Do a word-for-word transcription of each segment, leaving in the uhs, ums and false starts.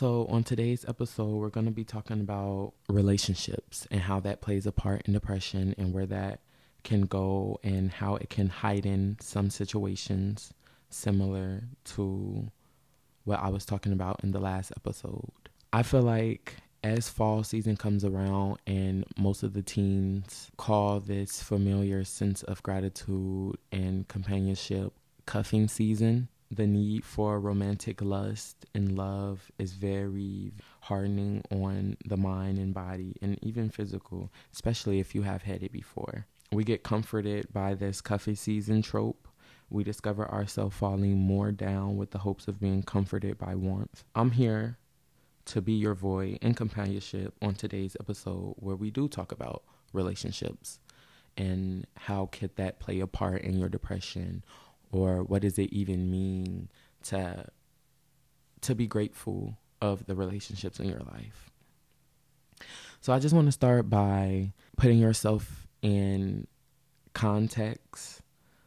So, on today's episode, we're going to be talking about relationships and how that plays a part in depression and where that can go and how it can heighten some situations similar to what I was talking about in the last episode. I feel like as fall season comes around and most of the teens call this familiar sense of gratitude and companionship cuffing season, the need for romantic lust and love is very hardening on the mind and body and even physical, especially if you have had it before. We get comforted by this cuffing season trope. We discover ourselves falling more down with the hopes of being comforted by warmth. I'm here to be your void and companionship on today's episode where we do talk about relationships and how could that play a part in your depression, or what does it even mean to to be grateful of the relationships in your life. So I just want to start by putting yourself in context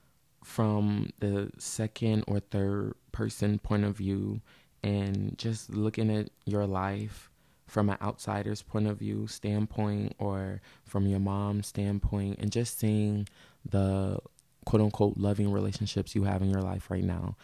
from the second or third person point of view and just looking at your life from an outsider's point of view standpoint or from your mom's standpoint and just seeing the quote unquote loving relationships you have in your life right now.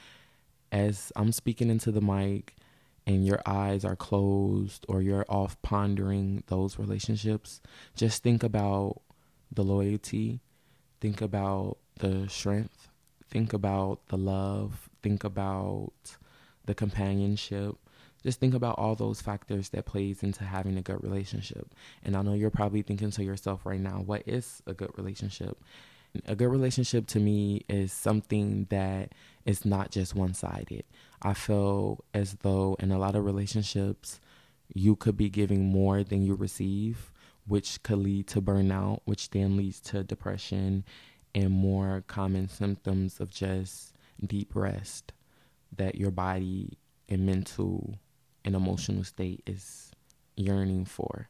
As I'm speaking into the mic and your eyes are closed or you're off pondering those relationships, just think about the loyalty, think about the strength, think about the love, think about the companionship. Just think about all those factors that plays into having a good relationship. And I know you're probably thinking to yourself right now, what is a good relationship? A good relationship to me is something that is not just one-sided. I feel as though in a lot of relationships, you could be giving more than you receive, which could lead to burnout, which then leads to depression and more common symptoms of just deep rest that your body and mental and emotional state is yearning for.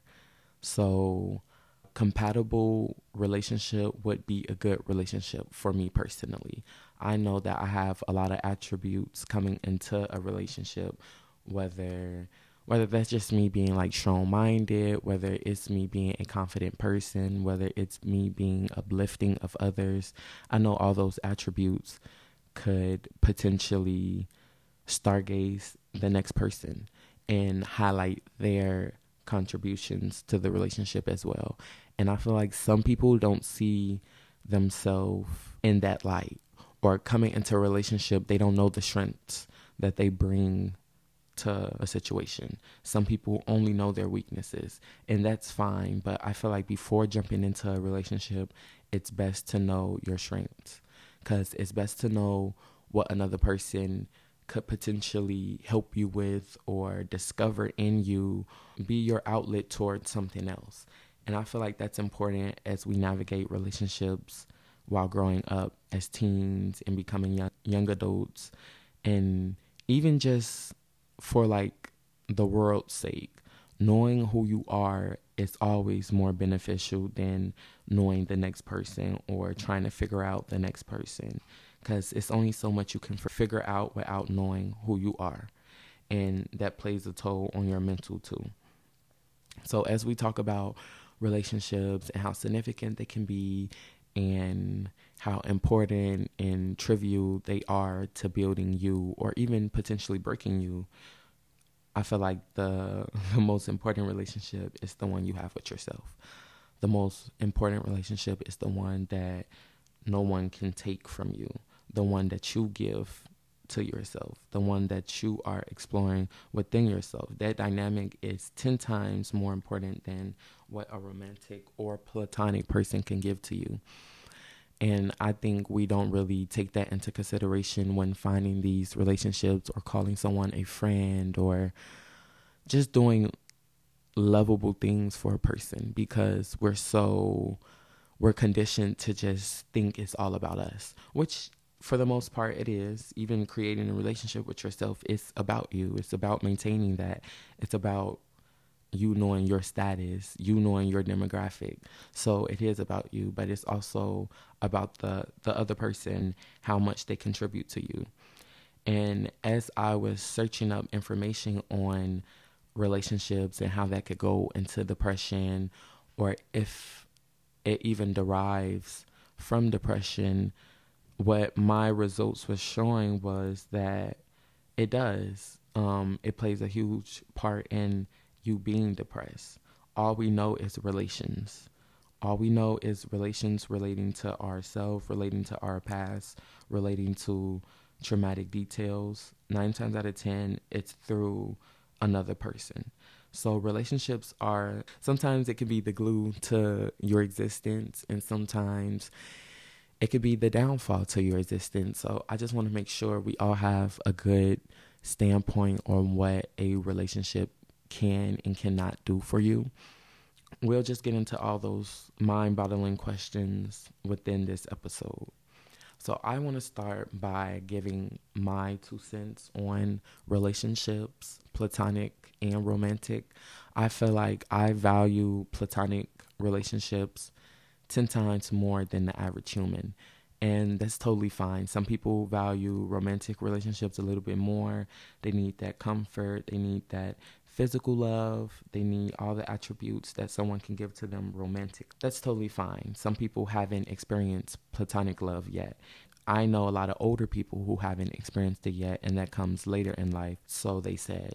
So compatible relationship would be a good relationship for me personally. I know that I have a lot of attributes coming into a relationship, whether whether that's just me being like strong-minded, whether it's me being a confident person, whether it's me being uplifting of others. I know all those attributes could potentially stargaze the next person and highlight their contributions to the relationship as well. And I feel like some people don't see themselves in that light, or coming into a relationship, they don't know the strengths that they bring to a situation. Some people only know their weaknesses, and that's fine. But I feel like before jumping into a relationship, it's best to know your strengths, because it's best to know what another person could potentially help you with or discover in you, be your outlet towards something else. And I feel like that's important as we navigate relationships while growing up as teens and becoming young, young adults, and even just for like the world's sake. Knowing who you are is always more beneficial than knowing the next person or trying to figure out the next person, because it's only so much you can f- figure out without knowing who you are, and that plays a toll on your mental too. So as we talk about relationships and how significant they can be and how important and trivial they are to building you or even potentially breaking you, I feel like the, the most important relationship is the one you have with yourself. The most important relationship is the one that no one can take from you, the one that you give to yourself, the one that you are exploring within yourself. That dynamic is ten times more important than what a romantic or platonic person can give to you. And I think we don't really take that into consideration when finding these relationships or calling someone a friend or just doing lovable things for a person, because we're so, we're conditioned to just think it's all about us, which for the most part it is. Even creating a relationship with yourself is about you. It's about maintaining that. It's about you knowing your status, you knowing your demographic. So it is about you, but it's also about the, the other person, how much they contribute to you. And as I was searching up information on relationships and how that could go into depression, or if it even derives from depression, what my results was showing was that it does. Um, it plays a huge part in you being depressed. All we know is relations. All we know is relations relating to ourselves, relating to our past, relating to traumatic details. Nine times out of ten, it's through another person. So relationships are, sometimes it can be the glue to your existence, and sometimes it could be the downfall to your existence. So I just want to make sure we all have a good standpoint on what a relationship can and cannot do for you. We'll just get into all those mind-boggling questions within this episode. So I want to start by giving my two cents on relationships, platonic and romantic. I feel like I value platonic relationships ten times more than the average human. And that's totally fine. Some people value romantic relationships a little bit more. They need that comfort. They need that physical love. They need all the attributes that someone can give to them romantic. That's totally fine. Some people haven't experienced platonic love yet. I know a lot of older people who haven't experienced it yet, and that comes later in life, so they said.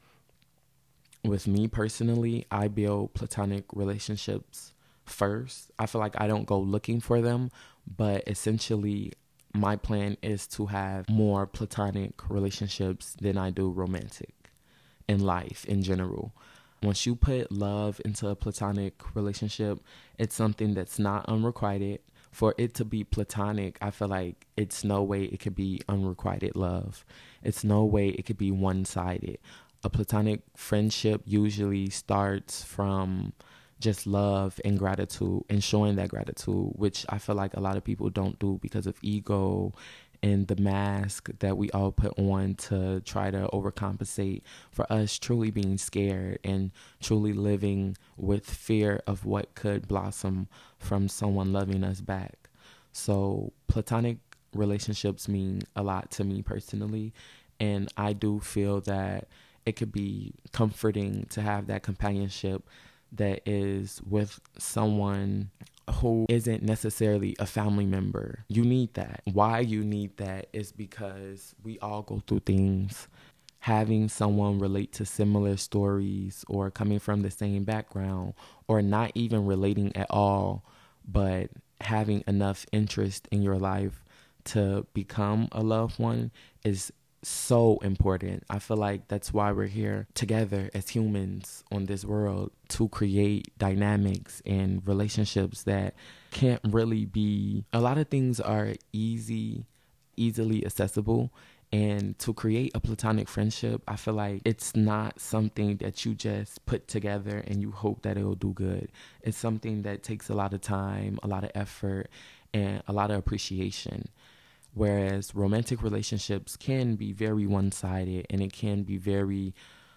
With me personally, I build platonic relationships first. I feel like I don't go looking for them, but essentially my plan is to have more platonic relationships than I do romantic in life in general. Once you put love into a platonic relationship, it's something that's not unrequited. For it to be platonic, I feel like it's no way it could be unrequited love. It's no way it could be one-sided. A platonic friendship usually starts from just love and gratitude and showing that gratitude, which I feel like a lot of people don't do because of ego and the mask that we all put on to try to overcompensate for us truly being scared and truly living with fear of what could blossom from someone loving us back. So platonic relationships mean a lot to me personally, and I do feel that it could be comforting to have that companionship that is with someone who isn't necessarily a family member. You need that. Why you need that is because we all go through things. Having someone relate to similar stories or coming from the same background or not even relating at all, but having enough interest in your life to become a loved one is so important. I feel like that's why we're here together as humans on this world, to create dynamics and relationships that can't really be, a lot of things are easy, easily accessible. And to create a platonic friendship, I feel like it's not something that you just put together and you hope that it'll do good. It's something that takes a lot of time, a lot of effort, and a lot of appreciation. Whereas romantic relationships can be very one-sided and it can be very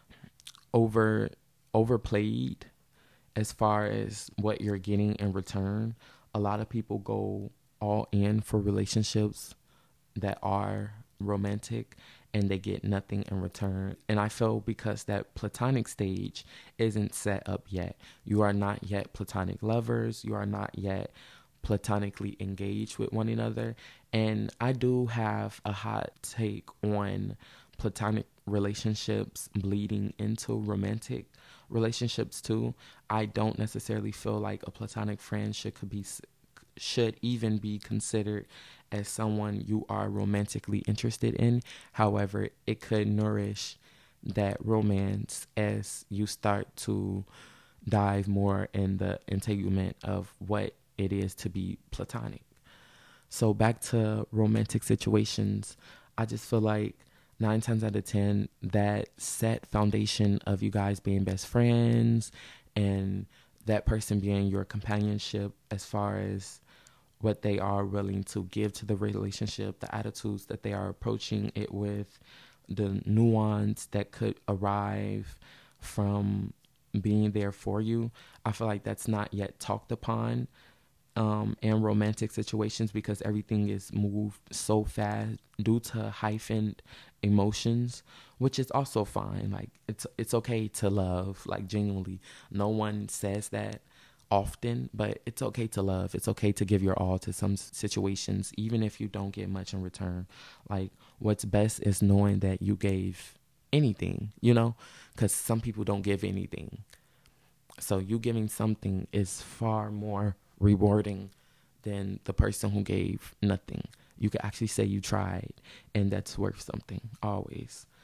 over overplayed as far as what you're getting in return. A lot of people go all in for relationships that are romantic and they get nothing in return. And I feel because that platonic stage isn't set up yet. You are not yet platonic lovers. You are not yet platonically engaged with one another. And I do have a hot take on platonic relationships bleeding into romantic relationships too. I don't necessarily feel like a platonic friend should could be should even be considered as someone you are romantically interested in. However, it could nourish that romance as you start to dive more in the entanglement of what it is to be platonic. So back to romantic situations, I just feel like nine times out of ten, that set foundation of you guys being best friends and that person being your companionship as far as what they are willing to give to the relationship, the attitudes that they are approaching it with, the nuance that could arrive from being there for you. I feel like that's not yet talked upon um, and romantic situations, because everything is moved so fast due to heightened emotions, which is also fine. Like it's it's okay to love, like genuinely. No one says that often, but it's okay to love. It's okay to give your all to some situations, even if you don't get much in return. Like what's best is knowing that you gave anything, you know, because some people don't give anything. So you giving something is far more rewarding than the person who gave nothing. You could actually say you tried, and that's worth something always.